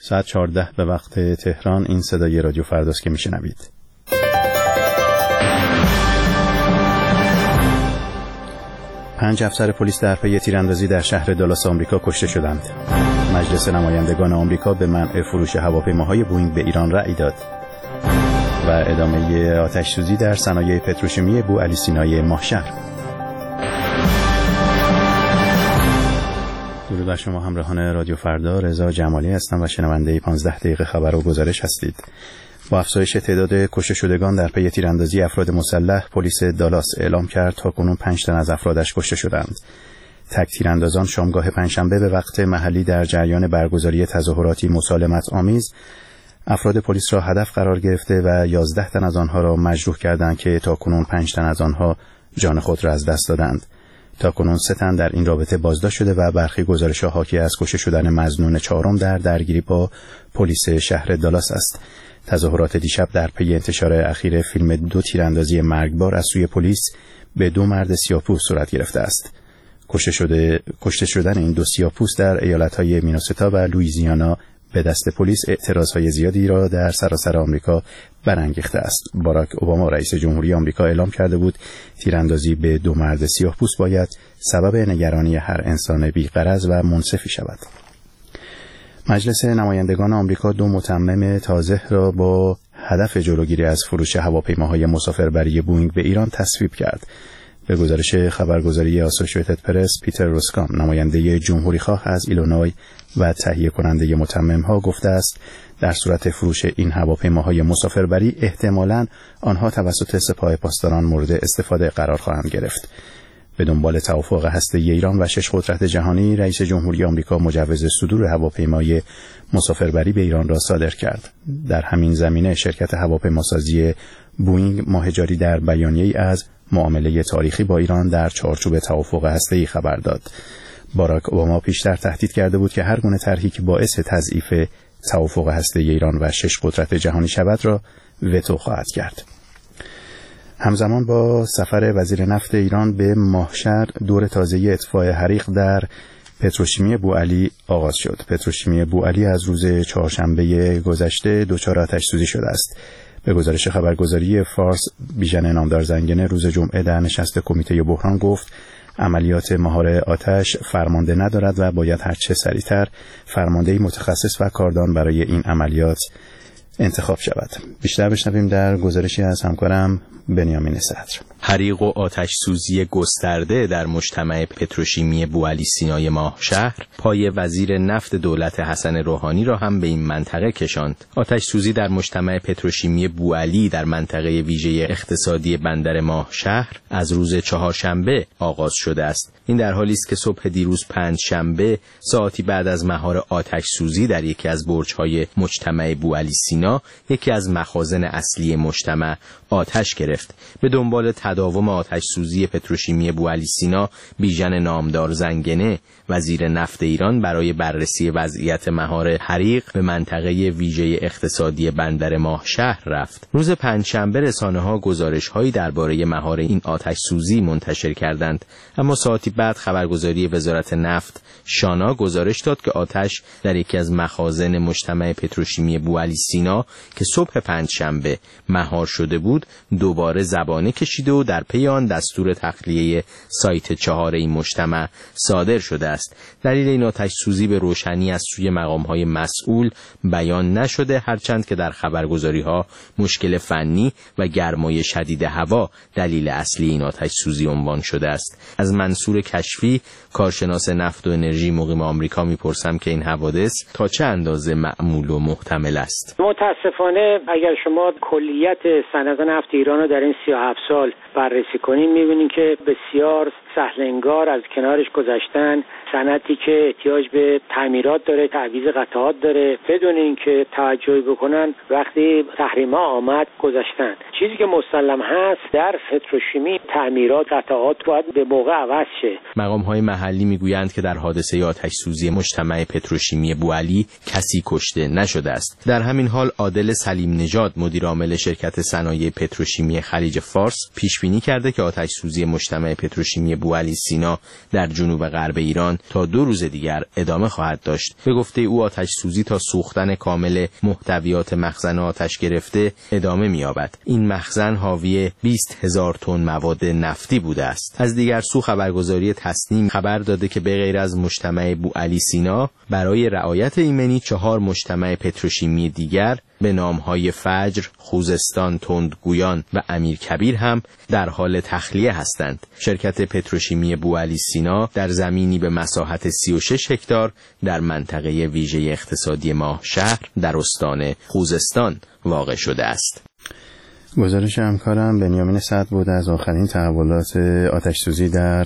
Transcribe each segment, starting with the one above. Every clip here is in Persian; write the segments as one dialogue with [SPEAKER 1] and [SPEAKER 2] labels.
[SPEAKER 1] ساعت 14 به وقت تهران. این صدای رادیو فرداست که میشنوید. پنج افسر پلیس در پی تیراندازی در شهر دالاس آمریکا کشته شدند. مجلس نمایندگان آمریکا به منع فروش هواپیماهای بوئینگ به ایران رأی داد. و ادامه آتش‌سوزی در صنایع پتروشیمی بوعلی سینای ماهشهر. درود بر شما همراهان رادیو فردا، رضا جمالی هستم و شنونده 15 دقیقه خبر و گزارش هستید. با افزایش تعداد کشته شدگان در پی تیراندازی افراد مسلح، پلیس دالاس اعلام کرد تاکنون 5 تن از افرادش کشته شدند. تک تیراندازان شامگاه پنجشنبه به وقت محلی در جریان برگزاری تظاهراتی مسالمت آمیز افراد پلیس را هدف قرار گرفته و 11 تن از آنها را مجروح کردند که تاکنون 5 تن از آنها جان خود را از دست دادند. تاکنون 3 تن در این رابطه بازداشت شده و برخی گزارش‌ها حاکی از کشته شدن مظنون چهارم در درگیری با پلیس شهر دالاس است. تظاهرات دیشب در پی انتشار اخیر فیلم 2 تیراندازی مرگبار از سوی پلیس به 2 مرد سیاه‌پوست صورت گرفته است. کشته شدن این 2 سیاه‌پوست در ایالت‌های میناسوتا و لوئیزیانا به دست پلیس اعتراضهای زیادی را در سراسر آمریکا برانگیخته است. باراک اوباما رئیس جمهوری آمریکا اعلام کرده بود تیراندازی به 2 مرد سیاه‌پوست باید سبب نگرانی هر انسان بی‌غرض و منصفی شود. مجلس نمایندگان آمریکا 2 متمم تازه را با هدف جلوگیری از فروش هواپیماهای مسافربری بوئینگ به ایران تصویب کرد. به گزارش خبرگزاری آسوشییتد پرس، پیتر روسکام، نماینده جمهوری‌خواه از ایلینوی و تهیه کننده متمم‌ها گفته است در صورت فروش این هواپیماهای مسافربری احتمالاً آنها توسط سپاه پاسداران مورد استفاده قرار خواهند گرفت. به دنبال توافق هسته‌ای ایران و 6 قدرت جهانی، رئیس جمهوری آمریکا مجوز صدور هواپیمای مسافربری به ایران را صادر کرد. در همین زمینه شرکت هواپیماسازی بوئینگ ماه جاری در بیانیه‌ای از معامله تاریخی با ایران در چارچوب توافق هسته‌ای خبر داد. باراک اوباما پیشتر تهدید کرده بود که هر گونه طرحی که باعث تضعیف توافق هسته‌ای ایران و 6 قدرت جهانی شود را وتو خواهد کرد. همزمان با سفر وزیر نفت ایران به ماهشهر، دور تازه اطفاء حریق در پتروشیمی بوعلی آغاز شد. پتروشیمی بوعلی از روز چهارشنبه گذشته دچار آتش‌سوزی شده است. به گزارش خبرگزاری فارس، بیژن نامدار زنگنه روز جمعه در نشست کمیته بحران گفت عملیات مهار آتش فرمانده ندارد و باید هرچه سریعتر فرماندهی متخصص و کاردان برای این عملیات انتخاب شود. بیشتر بشنویم در گزارشی از همکارم بنیامین صدر.
[SPEAKER 2] حریق و آتش سوزی گسترده در مجتمع پتروشیمی بوعلی سینای ماهشهر پای وزیر نفت دولت حسن روحانی را هم به این منطقه کشاند. آتش سوزی در مجتمع پتروشیمی بوعلی در منطقه ویژه اقتصادی بندر ماهشهر از روز چهارشنبه آغاز شده است. این در حالی است که صبح دیروز پنجشنبه ساعتی بعد از مهار آتش سوزی در یکی از برج‌های مجتمع بوعلی سینا، یکی از مخازن اصلی مجتمع آتش گرفت. به دنبال تداوم آتش سوزی پتروشیمی بوعلی سینا، بیژن نامدار زنگنه وزیر نفت ایران برای بررسی وضعیت مهار حریق به منطقه ویژه اقتصادی بندر ماهشهر رفت. روز پنجشنبه رسانه‌ها گزارش‌هایی درباره مهار این آتش سوزی منتشر کردند، اما ساعتی بعد خبرگزاری وزارت نفت شانا گزارش داد که آتش در یکی از مخازن مجتمع پتروشیمی بوعلی سینا که صبح پنجشنبه مهار شده بود دوباره زبانه کشیده و در پی آن دستور تخلیه سایت 4 این مجتمع صادر شده است. دلیل این آتش سوزی به روشنی از سوی مقام‌های مسئول بیان نشده، هرچند که در خبرگزاری‌ها مشکل فنی و گرمای شدید هوا دلیل اصلی این آتش سوزی عنوان شده است. از منصور کشفی، کارشناس نفت و انرژی مقیم آمریکا، میپرسم که این حوادث تا چه اندازه معمول و محتمل است.
[SPEAKER 3] متاسفانه اگر شما کلیت صنعت نفت ایران رو در این 37 سال بررسی کنین، میبینین که بسیار سهل‌انگار از کنارش گذشتن. صنعتی که احتیاج به تعمیرات داره، تعویض قطعات داره، بدون اینکه توجهی بکنن وقتی تحریم‌ها آمد گذشتن. چیزی که مسلم هست در پتروشیمی تعمیرات قطعات باید به موقع عوض شه.
[SPEAKER 2] مقام‌های محلی میگویند که در حادثه آتش سوزی مجتمع پتروشیمی بوعلی کسی کشته نشده است. در همین حال عادل سلیم نژاد مدیر عامل شرکت صنایع پتروشیمی خلیج فارس پیش بینی کرده که آتش سوزی مجتمع پتروشیمی بوعلی سینا در جنوب غرب ایران تا 2 روز دیگر ادامه خواهد داشت. به گفته او آتش سوزی تا سوختن کامل محتویات مخزن آتش گرفته ادامه می‌یابد. این مخزن حاوی 20,000 تن مواد نفتی بوده است. از دیگر سو خبرگزاری تسنیم خبر داده که به غیر از مجتمع بوعلی سینا برای رعایت ایمنی 4 مجتمع پتروشیمی دیگر به نام‌های فجر، خوزستان، تندگویان و امیرکبیر هم در حال تخلیه هستند. شرکت پتروشیمی بوعلی سینا در زمینی به مساحت 36 هکتار در منطقه ویژه اقتصادی ماهشهر در استان خوزستان واقع شده است.
[SPEAKER 1] گزارش همکارم بنیامین سعد بود از آخرین تحولات آتش سوزی در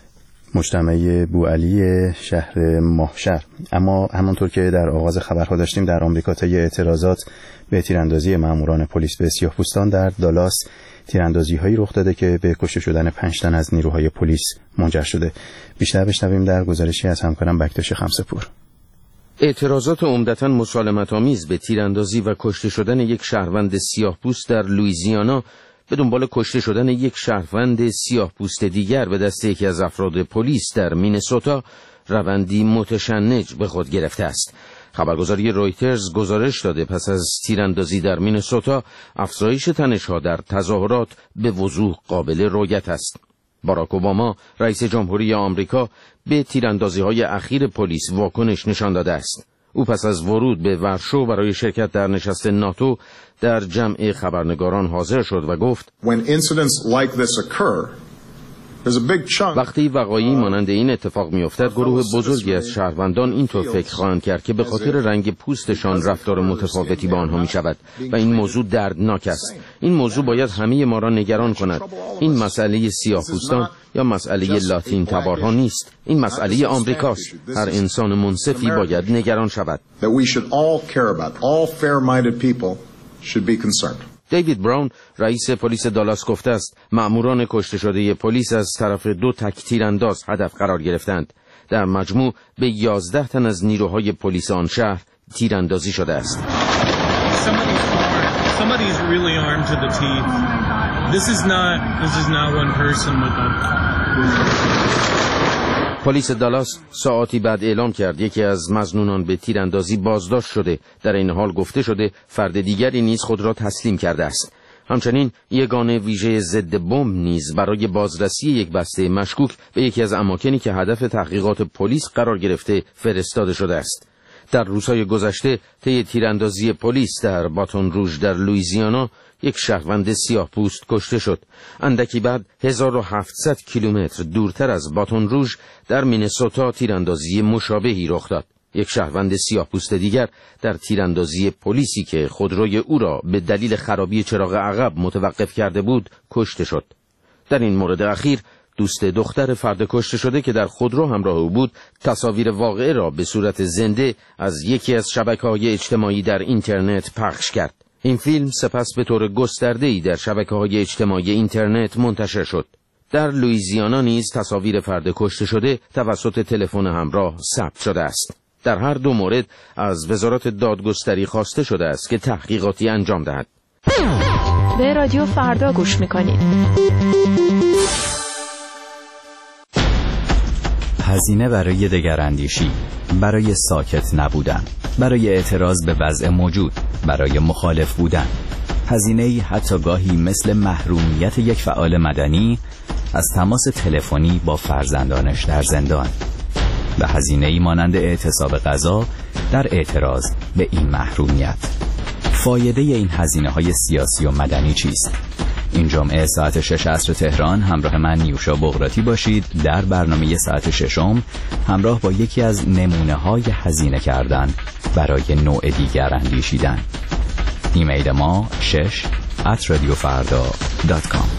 [SPEAKER 1] مجتمع بوعلی شهر ماهشهر. اما همانطور که در آغاز خبرها داشتیم، در آمریکا طی اعتراضات به تیراندازی ماموران پلیس به سیاه‌پوستان در دالاس تیراندازی‌هایی رخ داده که به کشته شدن 5 تن از نیروهای پلیس منجر شده. بیشتر بشنویم در گزارشی از همکارم بکتاش خمسه‌پور.
[SPEAKER 4] اعتراضات عمدتاً مسالمت‌آمیز به تیراندازی و کشته شدن یک شهروند سیاه‌پوست در لوئیزیانا به دنبال کشته شدن یک شهروند سیاه‌پوست دیگر به دست یکی از افراد پلیس در مینسوتا روندی متشنج به خود گرفته است. خبرگزاری رویترز گزارش داده پس از تیراندازی در مینسوتا افزایش تنش‌ها در تظاهرات به وضوح قابل رؤیت است. باراک اوباما رئیس جمهوری آمریکا به تیراندازی‌های اخیر پلیس واکنش نشان داده است. او پس از ورود به ورشو برای شرکت در نشست ناتو در جمع خبرنگاران حاضر شد و گفت وقتی وقایعی مانند این اتفاق می‌افتد، گروه بزرگی از شهروندان اینطور فکر خواهند کرد که به خاطر رنگ پوستشان رفتار متفاوتی با آنها می‌شود و این موضوع دردناک است. این موضوع باید همه ما را نگران کند. این مسئله سیاه‌پوستان یا مسئله لاتین تبارها نیست. این مسئله آمریکاست. هر انسان منصفی باید نگران شود. دیوید براون رئیس پلیس دالاس گفته است مأموران کشته شده پلیس از طرف 2 تک تیرانداز هدف قرار گرفتند. در مجموع به 11 تن از نیروهای پلیس آن شهر تیراندازی شده است. پلیس دالاس ساعاتی بعد اعلام کرد یکی از مظنونان به تیراندازی بازداشت شده. در این حال گفته شده فرد دیگری نیز خود را تسلیم کرده است. همچنین یگان ویژه ضد بمب نیز برای بازرسی یک بسته مشکوک به یکی از اماکنی که هدف تحقیقات پلیس قرار گرفته فرستاده شده است. در روزهای گذشته طی تیراندازی پلیس در باتون روژ در لوئیزیانا یک شهروند سیاه‌پوست کشته شد. اندکی بعد 1700 کیلومتر دورتر از باتون روژ در مینسوتا تیراندازی مشابهی رخ داد. یک شهروند سیاه‌پوست دیگر در تیراندازی پلیسی که خودروی او را به دلیل خرابی چراغ عقب متوقف کرده بود کشته شد. در این مورد اخیر دوست دختر فرد کشته شده که در خودرو همراه او بود تصاویر واقعه را به صورت زنده از یکی از شبکه‌های اجتماعی در اینترنت پخش کرد. این فیلم سپس به طور گسترده‌ای در شبکه‌های اجتماعی اینترنت منتشر شد. در لوئیزیانا نیز تصاویر فرد کشته شده توسط تلفن همراه ثبت شده است. در هر 2 مورد از وزارت دادگستری خواسته شده است که تحقیقاتی انجام دهد.
[SPEAKER 5] به رادیو فردا گوش می‌کنید.
[SPEAKER 6] هزینه برای دگراندیشی، برای ساکت نبودن، برای اعتراض به وضع موجود، برای مخالف بودن. هزینه‌ای حتی گاهی مثل محرومیت یک فعال مدنی از تماس تلفنی با فرزندانش در زندان. و هزینه‌ای مانند اعتصاب غذا در اعتراض به این محرومیت. فایده این هزینه‌های سیاسی و مدنی چیست؟ این جمعه ساعت 6 عصر تهران همراه من نیوشا بغراتی باشید در برنامه ساعت 6 همراه با یکی از نمونه‌های هزینه کردن برای نوع دیگر اندیشیدن. ایمیل ما 6@radiofarda.com.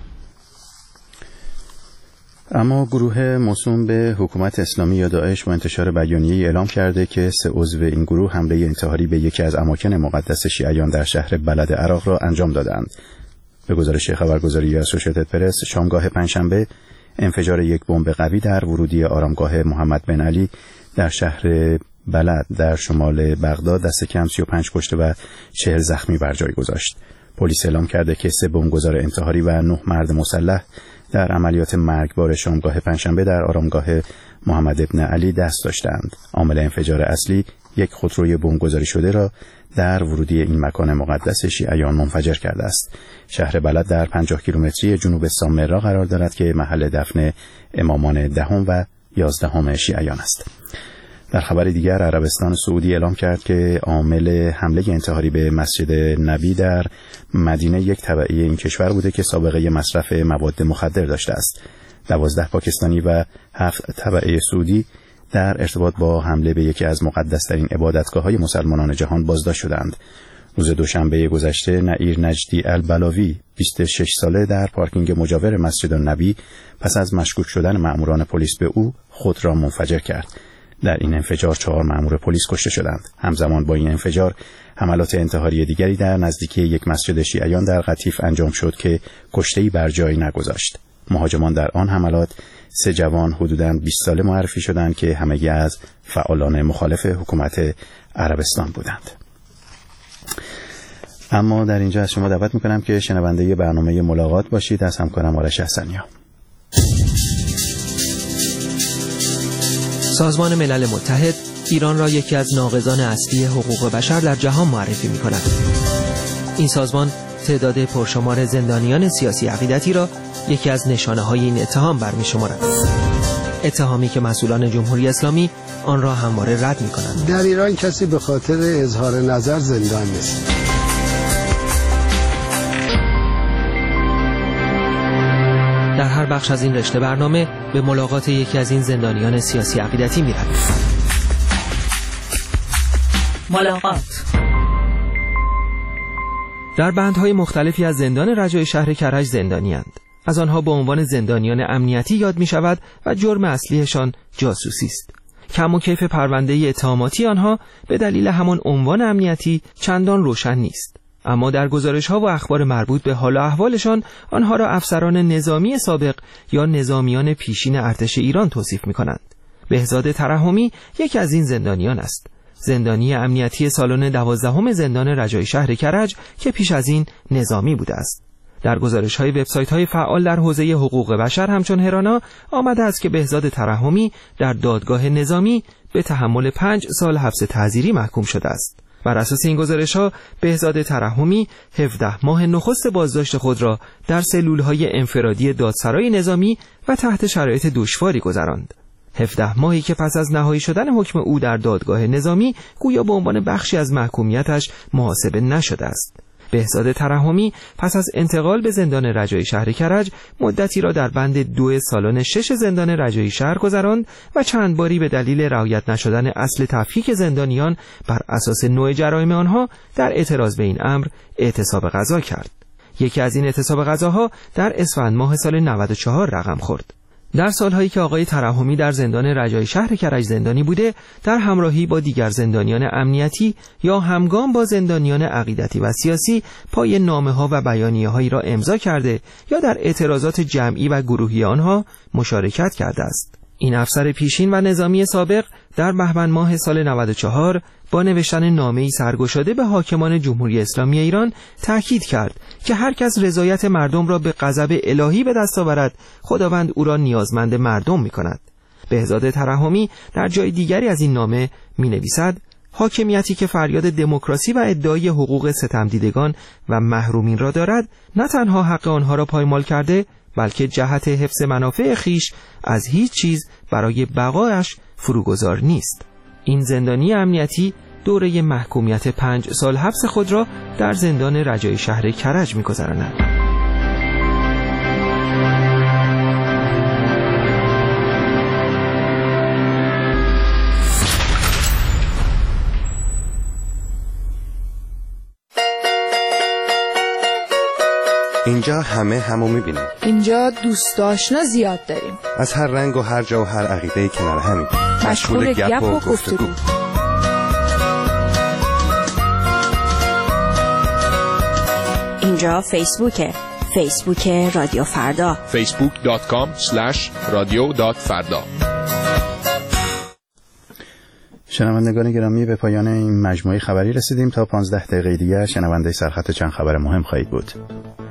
[SPEAKER 1] اما گروه موسوم به حکومت اسلامی یا داعش با انتشار بیانیه‌ای اعلام کرده که 3 عضو این گروه حمله انتحاری به یکی از اماکن مقدس شیعیان در شهر بلد عراق را انجام دادند. به گزارش خبرگزاری اسوشیتد پرس، شامگاه پنجشنبه انفجار یک بمب قوی در ورودی آرامگاه محمد بن علی در شهر بلد در شمال بغداد دست کم 35 کشته و 40 زخمی بر جای گذاشت. پلیس اعلام کرده که 3 بمبگذار انتحاری و 9 مرد مسلح در عملیات مرگبار شامگاه پنجشنبه در آرامگاه محمد ابن علی دست داشتند. عامل انفجار اصلی یک خودروی بمبگذاری شده را در ورودی این مکان مقدس شیعیان منفجر کرده است. شهر بلد در 50 کیلومتری جنوب سامرا قرار دارد که محل دفن امامان 10 و 11 شیعیان است. در خبر دیگر، عربستان سعودی اعلام کرد که عامل حمله انتحاری به مسجد نبی در مدینه یک تبعی این کشور بوده که سابقه مصرف مواد مخدر داشته است. 12 پاکستانی و 7 تبعی سعودی در ارتباط با حمله به یکی از مقدس‌ترین عبادتگاه‌های مسلمانان جهان بازداشت شدند. روز دوشنبه گذشته نعیر نجدی البلاوی 26 ساله در پارکینگ مجاور مسجد النبی پس از مشکوک شدن مأموران پلیس به او خود را منفجر کرد. در این انفجار 4 مأمور پلیس کشته شدند. همزمان با این انفجار حملات انتحاری دیگری در نزدیکی یک مسجد شیعیان در قطیف انجام شد که کشته‌ای بر جای نگذاشت. مهاجمان در آن حملات 3 جوان حدوداً 20 ساله معرفی شدند که همگی از فعالان مخالف حکومت عربستان بودند. اما در اینجا از شما دعوت می‌کنم که شنونده برنامه ملاقات باشید از همکارم آرش حسنیا.
[SPEAKER 7] سازمان ملل متحد ایران را یکی از ناقضان اصلی حقوق بشر در جهان معرفی می‌کند. این سازمان تعداد پرشمار زندانیان سیاسی عقیدتی را یکی از نشانه‌های این اتهام برمی‌شمارد. اتهامی که مسئولان جمهوری اسلامی آن را همواره رد می‌کنند.
[SPEAKER 8] در ایران کسی به خاطر اظهار نظر زندان نیست.
[SPEAKER 7] در هر بخش از این رشته برنامه به ملاقات یکی از این زندانیان سیاسی عقیدتی می‌رویم.
[SPEAKER 9] ملاقات
[SPEAKER 7] در بندهای مختلفی از زندان رجای شهر کرج زندانی‌اند. از آنها به عنوان زندانیان امنیتی یاد می شود و جرم اصلیشان جاسوسی است. کم و کیف پرونده اتهاماتی آنها به دلیل همان عنوان امنیتی چندان روشن نیست. اما در گزارش‌ها و اخبار مربوط به حال و احوالشان آنها را افسران نظامی سابق یا نظامیان پیشین ارتش ایران توصیف می‌کنند. بهزاد ترحمی یکی از این زندانیان است. زندانی امنیتی سالن 12 زندان رجای شهر کرج که پیش از این نظامی بوده است. در گزارش‌های وبسایت‌های فعال در حوزه حقوق بشر همچون هرانا آمده است که بهزاد ترحمی در دادگاه نظامی به تحمل 5 سال حبس تعزیری محکوم شده است. بر اساس این گزارش‌ها بهزاد ترحمی 17 ماه نخست بازداشت خود را در سلول‌های انفرادی دادسرای نظامی و تحت شرایط دشواری گذراند. 17 ماهی که پس از نهایی شدن حکم او در دادگاه نظامی گویا به عنوان بخشی از محکومیتش محاسبه نشده است. بهزاد ترحمی پس از انتقال به زندان رجای شهر کرج مدتی را در بند 2 سالن 6 زندان رجای شهر گذراند و چند باری به دلیل رعایت نشدن اصل تفکیک زندانیان بر اساس نوع جرایم آنها در اعتراض به این امر اعتصاب غذا کرد. یکی از این اعتصاب غذاها در اسفند ماه سال 94 رقم خورد. در سالهایی که آقای ترحمی در زندان رجای شهر کرج زندانی بوده، در همراهی با دیگر زندانیان امنیتی یا همگام با زندانیان عقیدتی و سیاسی پای نامه‌ها و بیانیه‌هایی را امضا کرده یا در اعتراضات جمعی و گروهی آنها مشارکت کرده است. این افسر پیشین و نظامی سابق در بهمن ماه سال 94 با نوشتن نامه‌ای سرگشاده به حاکمان جمهوری اسلامی ایران تاکید کرد که هر کس رضایت مردم را به غضب الهی به دست آورد، خداوند او را نیازمند مردم می‌کند. بهزاد ترحمی در جای دیگری از این نامه می‌نویسد: حاکمیتی که فریاد دموکراسی و ادعای حقوق ستمدیدگان و محرومین را دارد، نه تنها حق آنها را پایمال کرده، بلکه جهت حفظ منافع خیش از هیچ چیز برای بقایش فروگذار نیست. این زندانی امنیتی دوره محکومیت 5 سال حبس خود را در زندان رجای شهر کرج می‌گذراند.
[SPEAKER 10] اینجا همه همو میبینیم.
[SPEAKER 5] اینجا دوست آشنا زیاد داریم.
[SPEAKER 10] از هر رنگ و هر جا و هر عقیده کنار همیم.
[SPEAKER 5] مشغول گپ و گفتگو.
[SPEAKER 9] اینجا فیسبوکه.
[SPEAKER 11] فیسبوک رادیو فردا
[SPEAKER 12] facebook.com/radio.farda.
[SPEAKER 1] شنوندگان گرامی، به پایان این مجموعه خبری رسیدیم. تا 15 دقیقه دیگر شنونده سرخط چند خبر مهم خواهید بود.